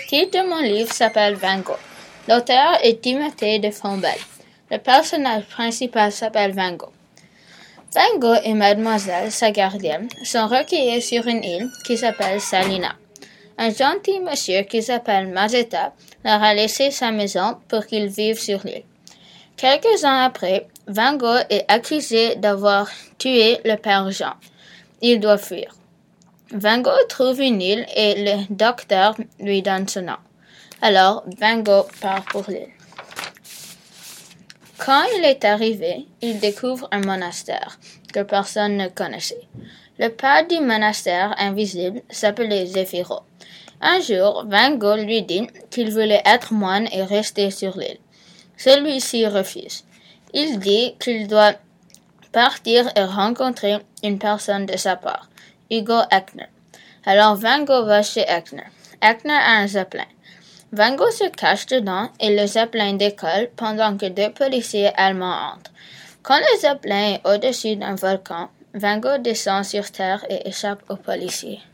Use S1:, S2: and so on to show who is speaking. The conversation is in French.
S1: titre de mon livre s'appelle Van Gogh. L'auteur est Timothée de Fombelle. Le personnage principal s'appelle Van Gogh. Van Gogh et mademoiselle, sa gardienne, sont recueillis sur une île qui s'appelle Salina. Un gentil monsieur qui s'appelle Mazetta leur a laissé sa maison pour qu'ils vivent sur l'île. Quelques ans après, Van Gogh est accusé d'avoir tué le père Jean. Il doit fuir. Van Gogh trouve une île et le docteur lui donne son nom. Alors, Van Gogh part pour l'île. Quand il est arrivé, il découvre un monastère que personne ne connaissait. Le père du monastère invisible s'appelait Zéphiro. Un jour, Van Gogh lui dit qu'il voulait être moine et rester sur l'île. Celui-ci refuse. Il dit qu'il doit partir et rencontrer une personne de sa part, Hugo Echner. Alors Van Gogh va chez Echner. Echner a un zeppelin. Van Gogh se cache dedans et le zeppelin décolle pendant que deux policiers allemands entrent. Quand le zeppelin est au-dessus d'un volcan, Van Gogh descend sur terre et échappe aux policiers.